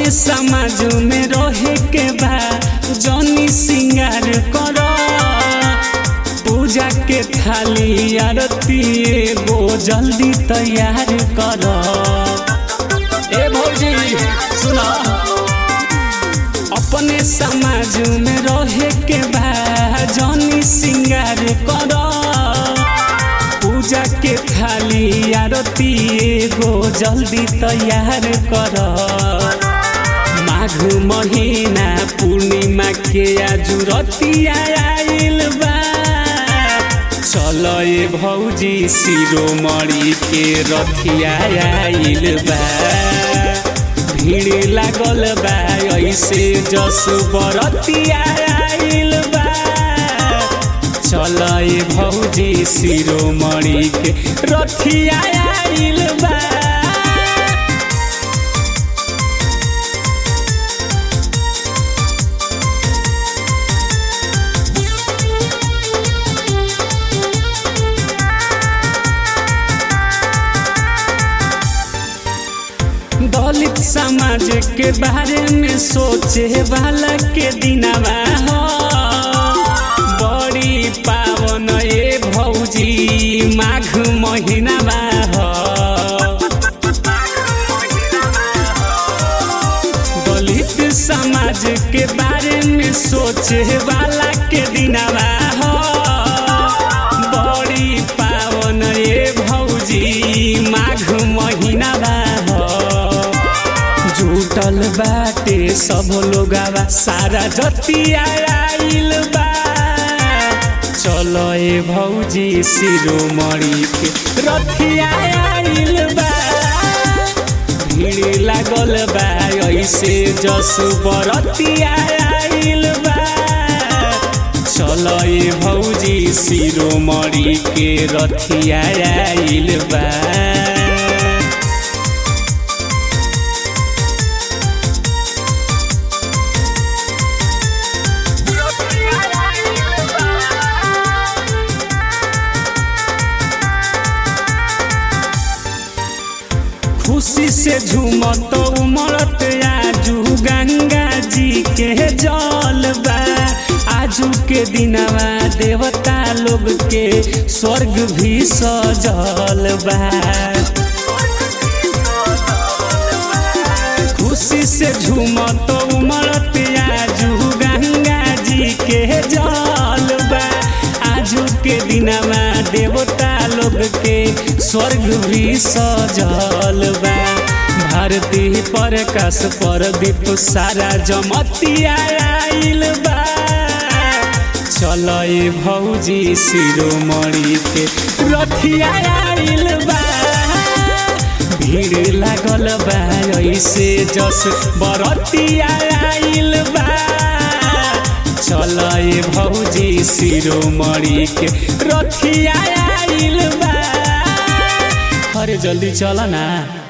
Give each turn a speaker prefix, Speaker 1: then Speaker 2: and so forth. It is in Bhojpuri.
Speaker 1: अपने समाज में रहे के बा जनी सिंगार करो पूजा के थाली आरती एगो जल्दी तैयार करो। ए भौजी सुना, अपने समाज में रहे के बा जनी सिंगार करो पूजा के थाली आरती एगो जल्दी तैयार करो। माघ महीना पूर्णिमा के आजू रतिया आइल बा चल ए भौजी शिरोमणि के रथिया आइल बा। भीड़ लागल बा ऐसे जस बरतिया आइल बा चल ए भौजी शिरोमणि के रथिया आइल बा। दलित समाज के बारे में सोचे वाला के दिनवा हो बड़ी पावन ए भौजी माघ महीनावा हो। दलित समाज के बारे में सोचे वाला के दिनवा हो बड़ी पावन ए भौजी माघ महीनावा जुटल बाटे सब लोगवा सारा जतिया आइल बा चल ए भौजी शिरोमणि के रथिया आइल बा। भीड़ लागल बा ऐसे जस बरतिया आइल बा चल ए भौजी शिरोमणि के रथिया आइल बा। खुशी से झूमत उमड़त आजू गंगा जी के जल बा। आजू के दिनवा देवता लोग के स्वर्ग भी सजल बा। खुशी से झूमत उमड़त आजू गंगा जी के जल बा। आजू के दिनवा देवता लोग के स्वर्ग भी सजल बा। भारती प्रकाश प्रदीप सारा जमतिया आइल बा चल ए भौजी शिरोमणि के रथिया आइल बा। भीड़ लागल बा ऐसे जस बरतिया आइल बा चल ए भौजी शिरोमणि के रथिया आइल बा। अरे जल्दी चल ना।